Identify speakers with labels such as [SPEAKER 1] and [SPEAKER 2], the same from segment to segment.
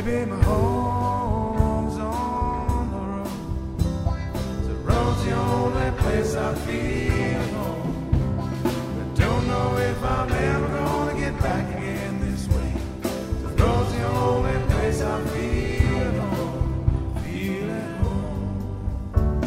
[SPEAKER 1] Baby, my home's on the road. The road's the only place I feel at home. But don't know if I'm ever gonna get back again this way. The road's the only place I feel at home. Feel at home.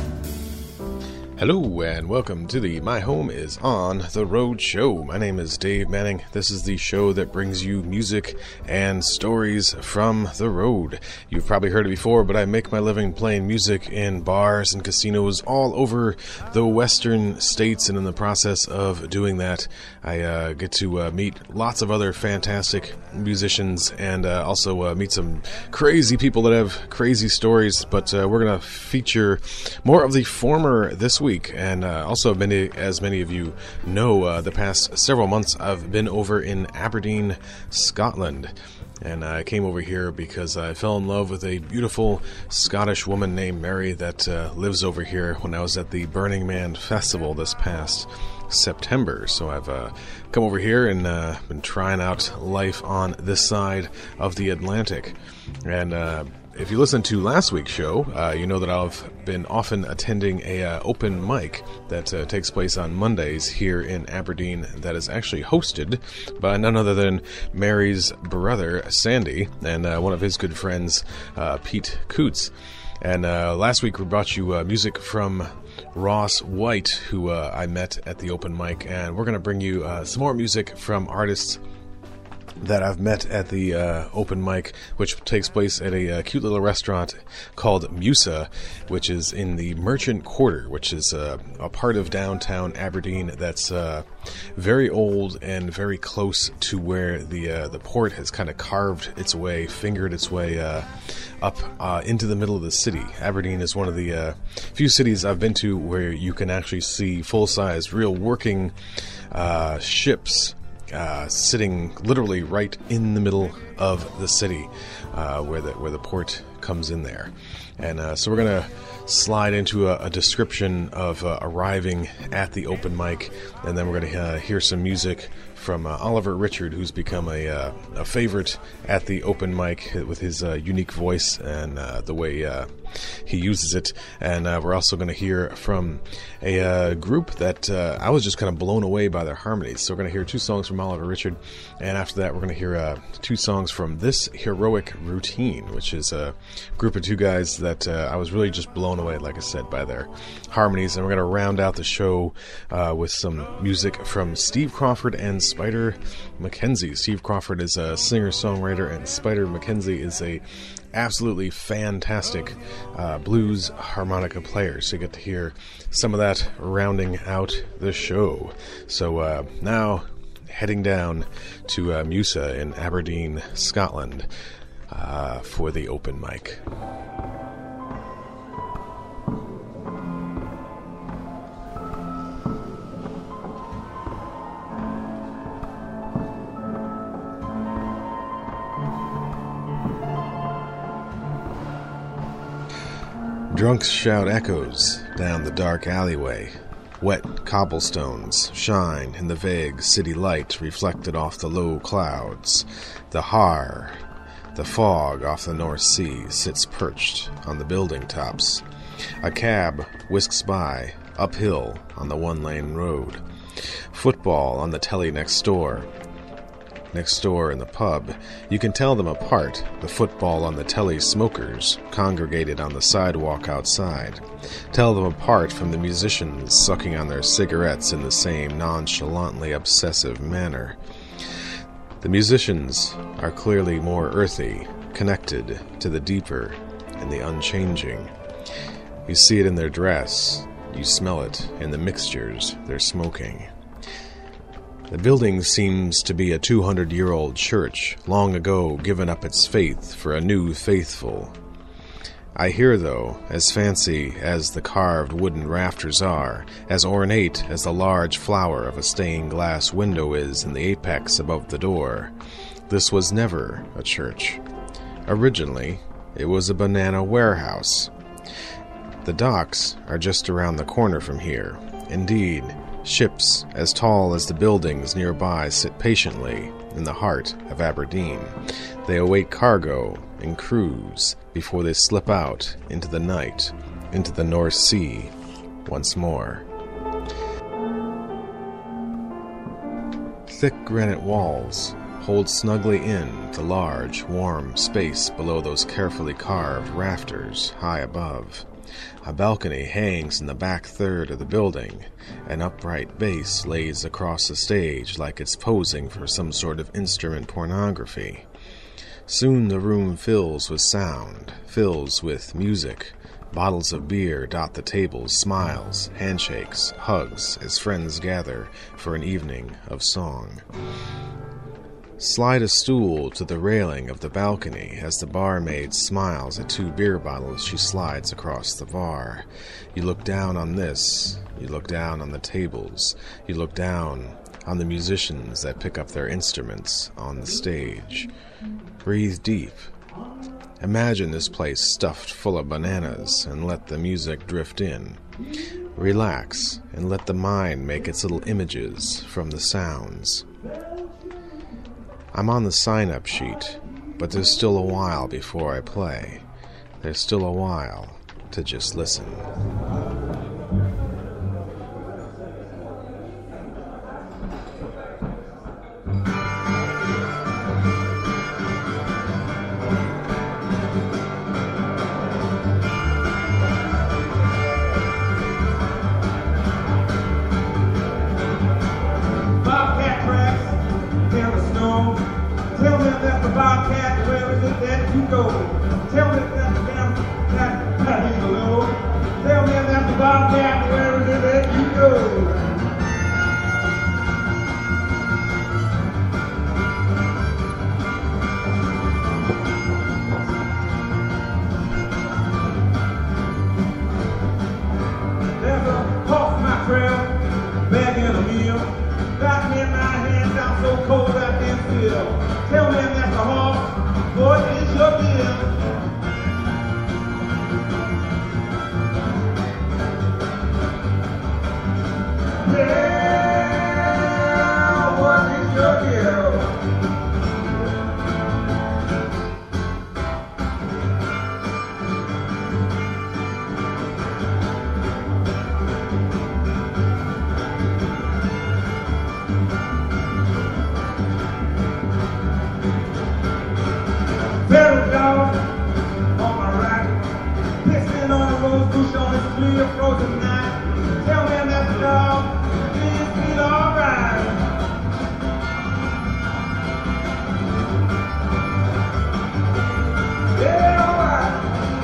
[SPEAKER 2] Hello and welcome to the My Home is on the Road show. My name is Dave Manning. This is the show that brings you music and stories from the road. You've probably heard it before, but I make my living playing music in bars and casinos all over the western states, and in the process of doing that, I get to meet lots of other fantastic musicians and also meet some crazy people that have crazy stories, but we're going to feature more of the former this week. And also, as many of you know, the past several months I've been over in Aberdeen, Scotland. And I came over here because I fell in love with a beautiful Scottish woman named Mary that lives over here when I was at the Burning Man Festival this past September. So I've come over here and been trying out life on this side of the Atlantic. And if you listened to last week's show, you know that I've been often attending a open mic that takes place on Mondays here in Aberdeen that is actually hosted by none other than Mary's brother, Sandy, and one of his good friends, Pete Coots. And last week we brought you music from Ross White, who I met at the open mic, and we're going to bring you some more music from artists that I've met at the open mic, which takes place at a cute little restaurant called Musa, which is in the Merchant Quarter, which is a part of downtown Aberdeen that's very old and very close to where the port has kind of fingered its way up into the middle of the city. Aberdeen is one of the few cities I've been to where you can actually see full-size, real working ships sitting literally right in the middle of the city, where the port comes in there. And so we're going to slide into a description of arriving at the open mic, and then we're going to hear some music from Oliver Richard, who's become a favorite at the open mic with his unique voice and the way he uses it. And we're also going to hear from a group that I was just kind of blown away by their harmonies. So we're going to hear 2 songs from Oliver Richard, and after that we're going to hear 2 songs from This Heroic Routine, which is a group of 2 guys that I was really just blown away, like I said, by their harmonies. And we're going to round out the show with some music from Steve Crawford and Spider McKenzie. Steve Crawford is a singer-songwriter, and Spider McKenzie is a absolutely fantastic blues harmonica player. So you get to hear some of that rounding out the show. So now heading down to Musa in Aberdeen, Scotland for the open mic. Drunks shout echoes down the dark alleyway. Wet cobblestones shine in the vague city light reflected off the low clouds. The fog off the North Sea sits perched on the building tops. A cab whisks by, uphill on the one-lane road. Football on the telly next door. Next door in the pub, you can tell them apart, the football on the telly smokers congregated on the sidewalk outside. Tell them apart from the musicians sucking on their cigarettes in the same nonchalantly obsessive manner. The musicians are clearly more earthy, connected to the deeper and the unchanging. You see it in their dress, you smell it in the mixtures they're smoking. The building seems to be a 200-year-old church, long ago given up its faith for a new faithful. I hear, though, as fancy as the carved wooden rafters are, as ornate as the large flower of a stained glass window is in the apex above the door, this was never a church. Originally, it was a banana warehouse. The docks are just around the corner from here. Indeed, ships as tall as the buildings nearby sit patiently in the heart of Aberdeen. They await cargo and cruise before they slip out into the night, into the North Sea once more. Thick granite walls hold snugly in the large, warm space below those carefully carved rafters high above. A balcony hangs in the back third of the building. An upright bass lays across the stage like it's posing for some sort of instrument pornography. Soon the room fills with sound, fills with music. Bottles of beer dot the tables, smiles, handshakes, hugs as friends gather for an evening of song. Slide a stool to the railing of the balcony as the barmaid smiles at 2 beer bottles she slides across the bar. You look down on this, you look down on the tables, you look down on the musicians that pick up their instruments on the stage. Breathe deep. Imagine this place stuffed full of bananas and let the music drift in. Relax and let the mind make its little images from the sounds. I'm on the sign-up sheet, but there's still a while before I play. There's still a while to just listen.
[SPEAKER 1] Bobcat, where is it that you go? Tell me that the damn cat is alone. Tell me that the Bobcat, where is it that you go? There's a horse in my trail, begging a meal. Got me in my hands, I'm so cold I can't feel. Tell me that's a horse, what is your deal? Yeah, what is your deal? Federal dog on my right, pissing on the rose bush on this clear frozen night. Tell me that the dog is feel alright. Yeah, alright.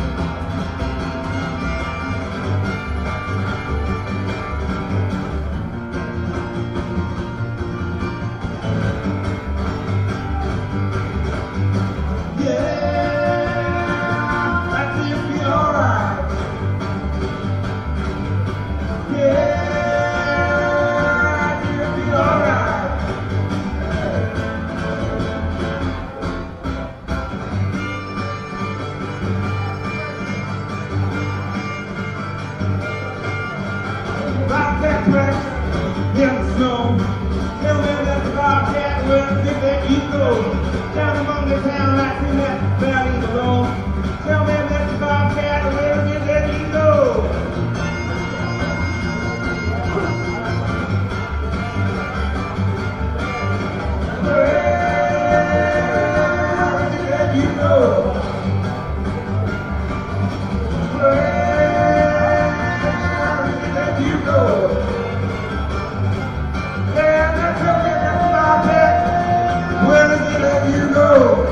[SPEAKER 1] Down among the town, I see that valley below. Tell me that the Bobcat, where did that he go? Where did that he go? Where did that he go? Yeah, that's tell me that the Bobcat, where did it let you go?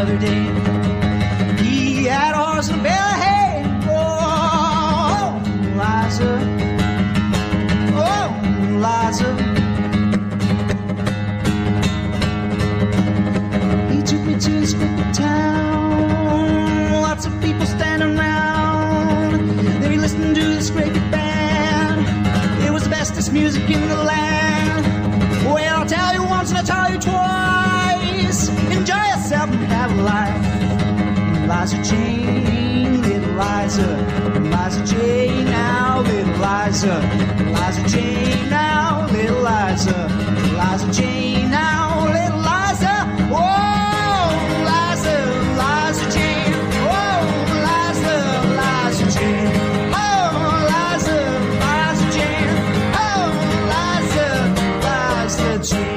[SPEAKER 3] other day. He had a horse and a bale of hay. Oh, Liza. Oh, Liza. He took me to his favorite town. Lots of people standing around. They listened to this great big band. It was the bestest music in the land. Well, I'll tell you once and I'll tell you twice. Enjoy yourself and have a life. Liza Jane, little Liza. Liza Jane now, little Liza. Liza Jane now, little Liza. Liza Jane now, little Liza. Whoa, Liza, Liza Jane. Whoa, Liza, Liza Jane. Oh, Liza, Liza Jane. Oh, Liza, Liza Jane.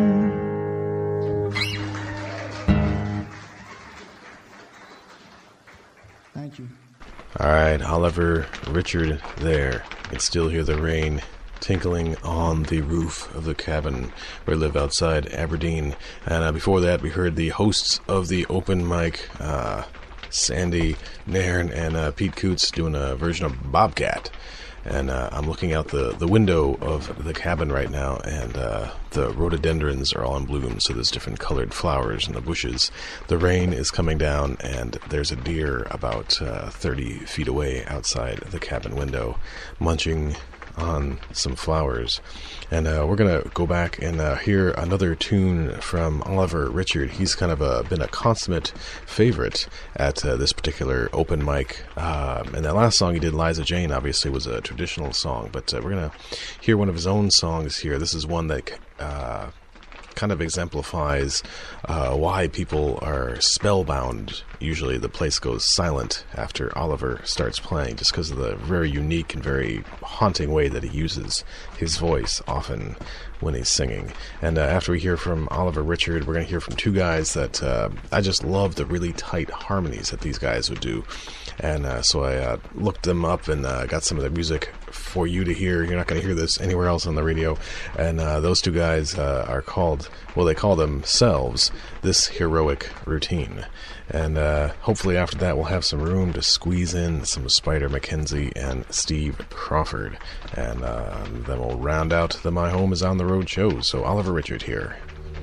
[SPEAKER 3] Thank you.
[SPEAKER 2] All right, Oliver Richard there. You can still hear the rain tinkling on the roof of the cabin where I live outside Aberdeen. And before that, we heard the hosts of the open mic, Sandy Nairn and Pete Coots, doing a version of Bobcat. And I'm looking out the window of the cabin right now, and the rhododendrons are all in bloom, so there's different colored flowers in the bushes. The rain is coming down, and there's a deer about 30 feet away outside the cabin window, munching on some flowers. And we're going to go back and hear another tune from Oliver Richard. He's kind of been a consummate favorite at this particular open mic. And that last song he did, Liza Jane, obviously was a traditional song, but we're going to hear one of his own songs here. This is one that kind of exemplifies why people are spellbound. Usually the place goes silent after Oliver starts playing, just because of the very unique and very haunting way that he uses his voice often when he's singing. And after we hear from Oliver Richard, we're going to hear from two guys that I just love the really tight harmonies that these guys would do. And so I looked them up and got some of their music for you to hear. You're not going to hear this anywhere else on the radio. And those two guys are called, well, they call themselves This Heroic Routine. And hopefully after that we'll have some room to squeeze in some Spider McKenzie and Steve Crawford. And then we'll round out the My Home is on the Road show. So Oliver Richard here.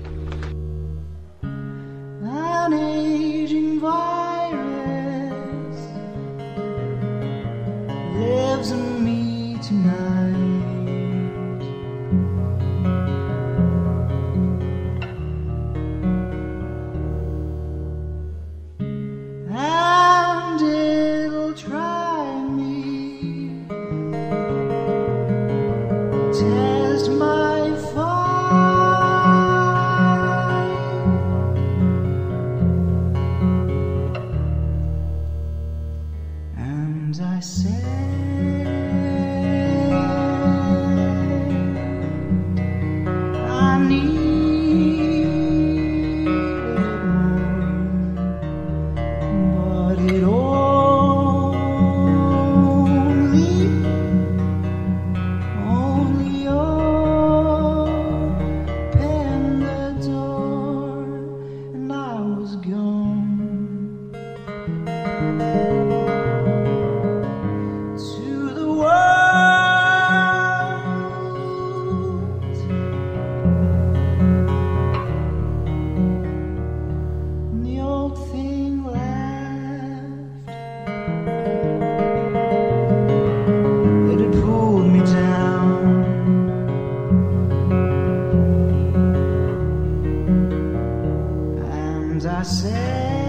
[SPEAKER 3] An aging virus lives in me tonight. And it'll try me, test my fire, and I said I need it more, but it only opened the door, and I was gone to the world. And the old thing laughed. It had pulled me down. And I said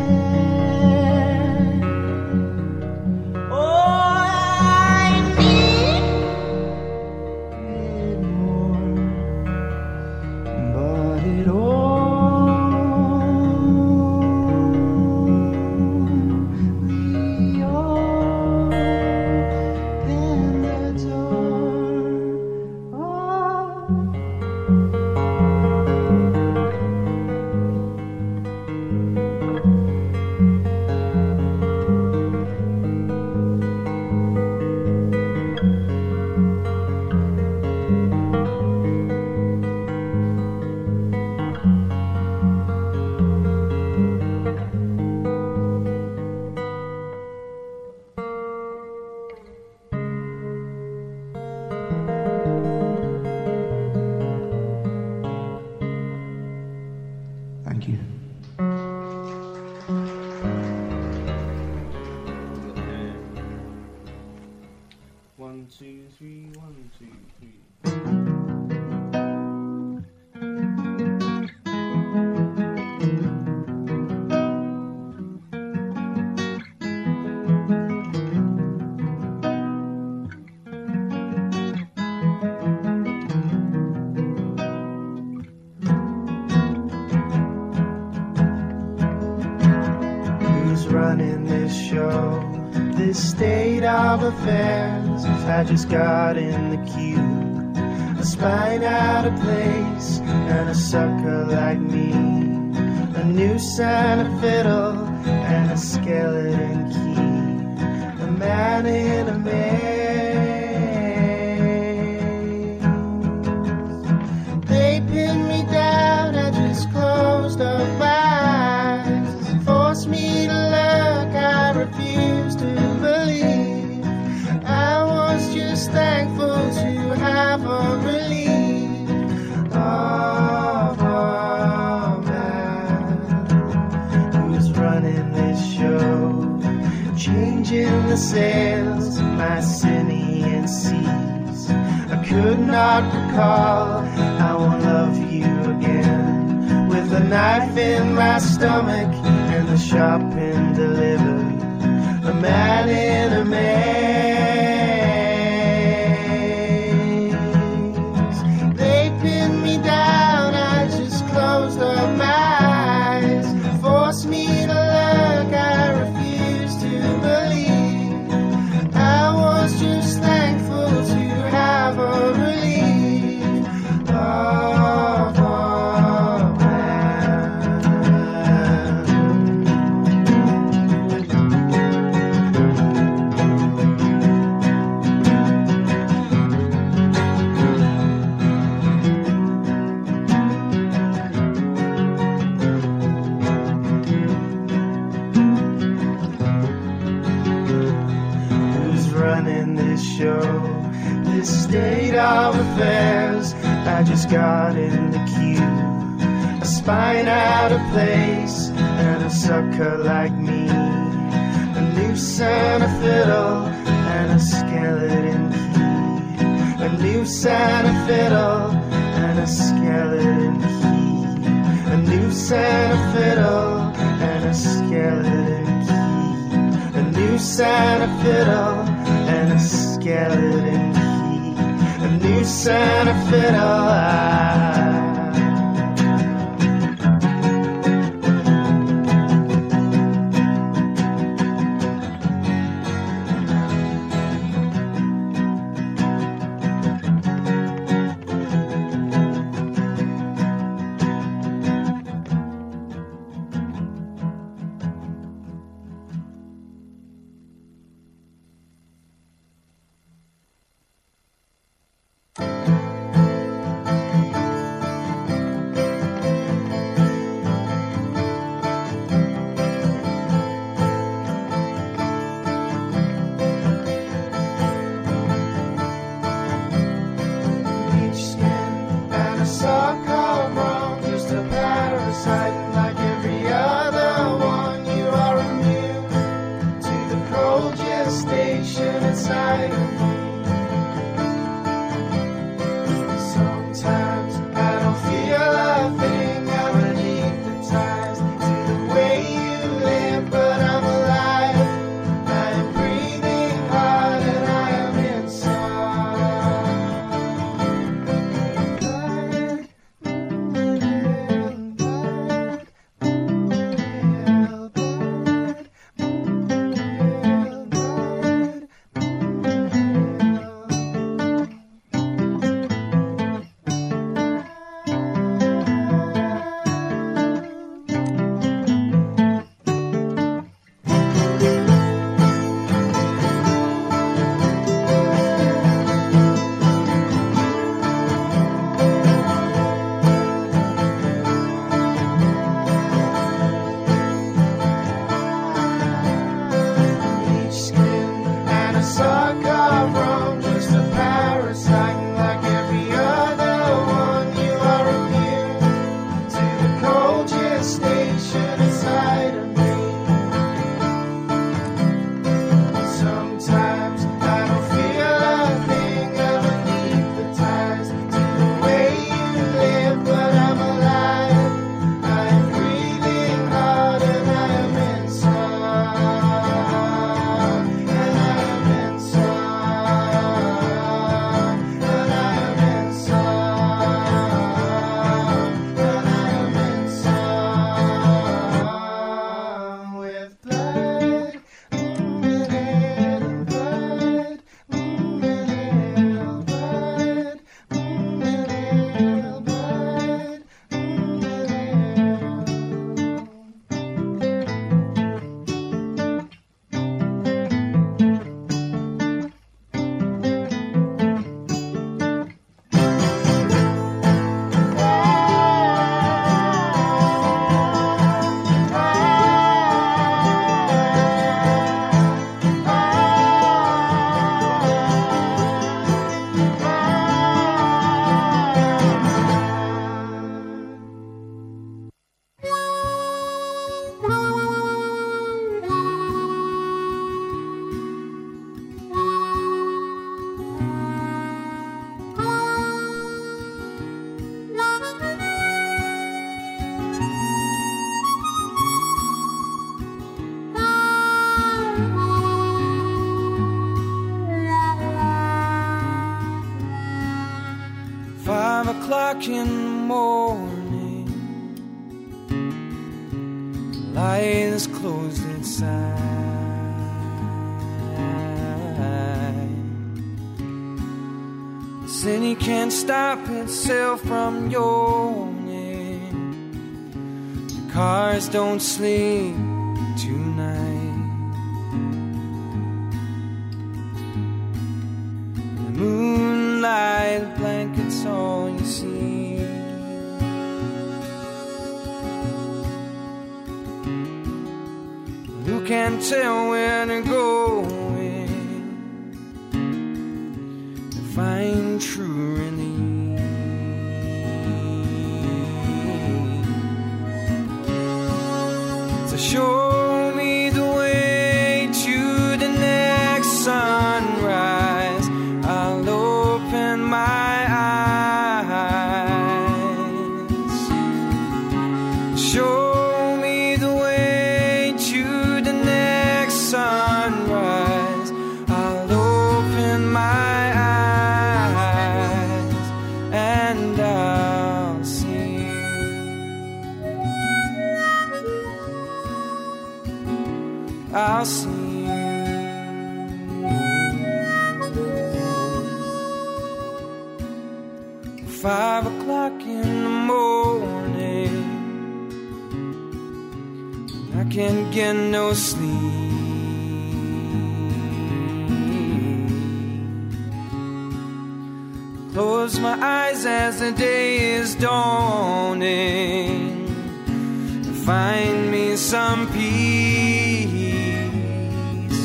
[SPEAKER 3] running this show, this state of affairs. I just got in the queue, a spine out of place, and a sucker like me, a noose and a fiddle, and a skeleton key, a man in a maze. They pinned me down, I just closed up my eyes, forced me to look, I refused to believe. I was just thankful to have a relief of a man who's running this show, changing the sails of my Sinian seas. I could not recall I won't love you again, with a knife in my stomach and the shopping delivered, a man in a maze. They pinned me down, I just closed up my eyes, forced me to look, I refused to believe. I was just thankful to have a relief of a man. Who's running this show, this state of affairs? I just got in the queue, a spine out of place, and a sucker like me, a noose and a fiddle, and a skeleton key, a noose and a fiddle, and a skeleton key, a noose and a fiddle, and a skeleton key, a noose and a fiddle, and a skeleton key, a noose and a fiddle. Each skin and a sock of wrong, just a parasite, and like every other one, you are immune to the cold gestation inside of me. Sometimes I don't feel a thing, I'm anesthetized to the way you live, but I'm alive. I am breathing hard and I am inside.
[SPEAKER 4] in the morning, the light is closed inside. The city can't stop itself from yawning. The cars don't sleep tonight. The moonlight blankets all you see. Who can tell where they're going to find true relief? So show me the way to the next sunrise. I'll open my eyes. Show me the way to the next sunrise. I'll open my eyes and I'll see you. I'll see you. 5 o'clock in the morning, I can't get no sleep. Close my eyes as the day is dawning to find me some peace.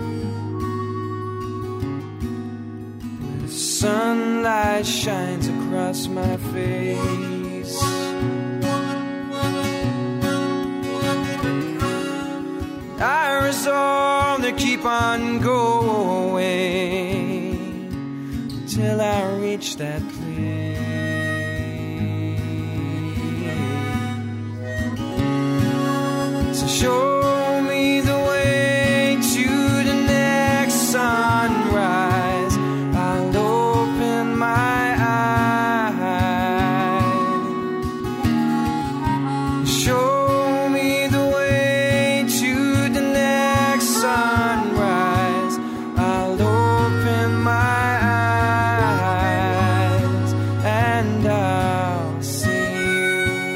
[SPEAKER 4] The sunlight shines across my face. I resolve to keep on going till I reach that place. So show me the way to the next sunrise. I'll open my eyes. Show me the way to the next sunrise. I'll open my eyes and I'll see you.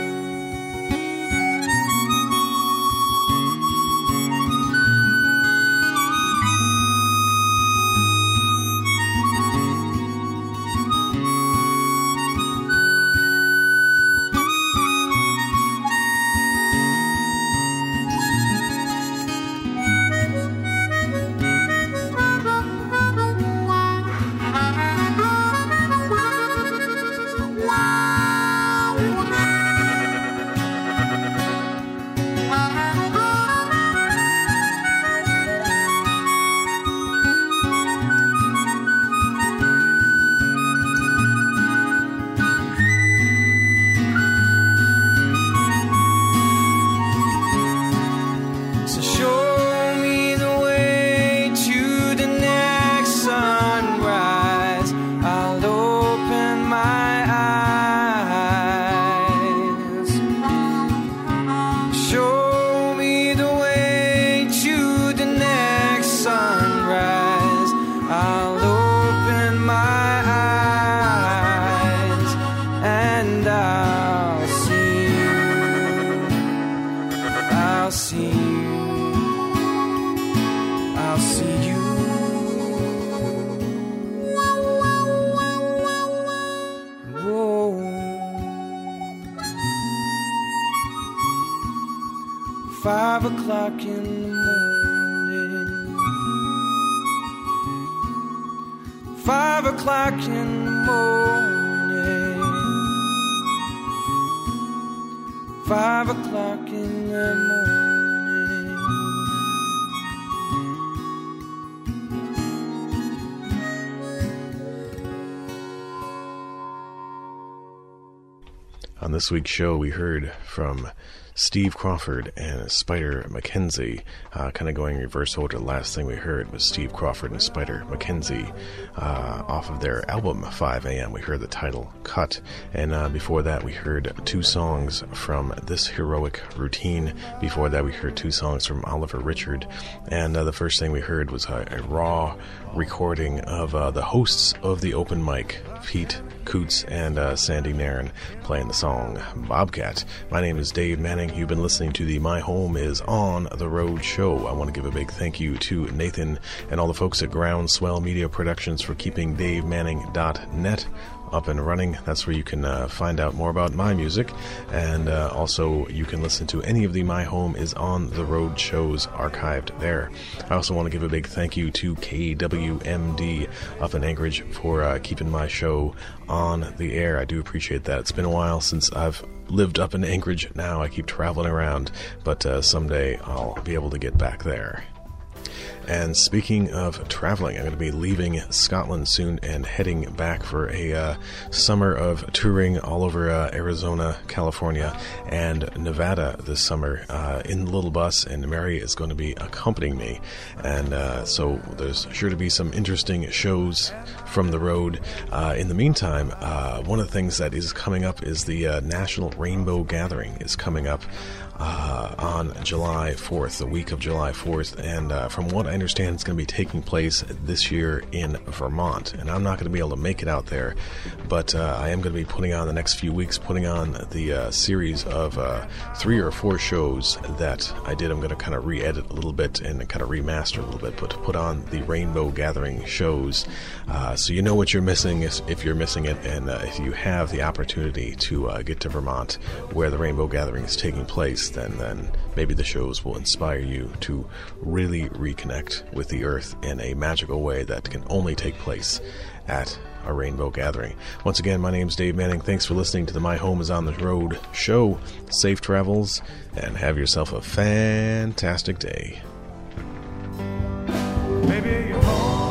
[SPEAKER 4] So show me the way to the next sunrise. I'll open my eyes. Show me the way to the next sunrise. I'll open my eyes and I'll see you. I'll see you. I'll see you. Whoa. 5 o'clock in the morning. 5 o'clock in the morning. 5 o'clock in the morning.
[SPEAKER 2] On this week's show, we heard from Steve Crawford and Spider McKenzie, kind of going reverse order. The last thing we heard was Steve Crawford and Spider McKenzie off of their album 5 a.m. We heard the title Cut, and before that we heard two songs from This Heroic Routine. Before that we heard two songs from Oliver Richard, and the first thing we heard was a raw recording of the hosts of the open mic, Pete Coots and Sandy Nairn, playing the song Bobcat. My name is Dave Manning. You've been listening to the My Home is on the Road show. I want to give a big thank you to Nathan and all the folks at Groundswell Media Productions for keeping DaveManning.net up and running. That's where you can find out more about my music, and also you can listen to any of the My Home is on the Road shows archived there. I also want to give a big thank you to KWMD up in Anchorage for keeping my show on the air. I do appreciate that. It's been a while since I've lived up in Anchorage. Now I keep traveling around, but someday I'll be able to get back there. And speaking of traveling, I'm going to be leaving Scotland soon and heading back for a summer of touring all over Arizona, California, and Nevada this summer in the little bus, and Mary is going to be accompanying me. And so there's sure to be some interesting shows from the road. In the meantime, one of the things that is coming up is the National Rainbow Gathering is coming up on July 4th, the week of July 4th, and from what I understand, it's going to be taking place this year in Vermont, and I'm not going to be able to make it out there, but I am going to be putting on the next few weeks, putting on the series of 3 or 4 shows that I did. I'm going to kind of re-edit a little bit and kind of remaster a little bit, but to put on the Rainbow Gathering shows, so you know what you're missing if you're missing it, and if you have the opportunity to get to Vermont where the Rainbow Gathering is taking place, then maybe the shows will inspire you to really reconnect with the earth in a magical way that can only take place at a rainbow gathering. Once again, my name's Dave Manning. Thanks for listening to the My Home is on the Road show. Safe travels, and have yourself a fantastic day.
[SPEAKER 1] Maybe you're home.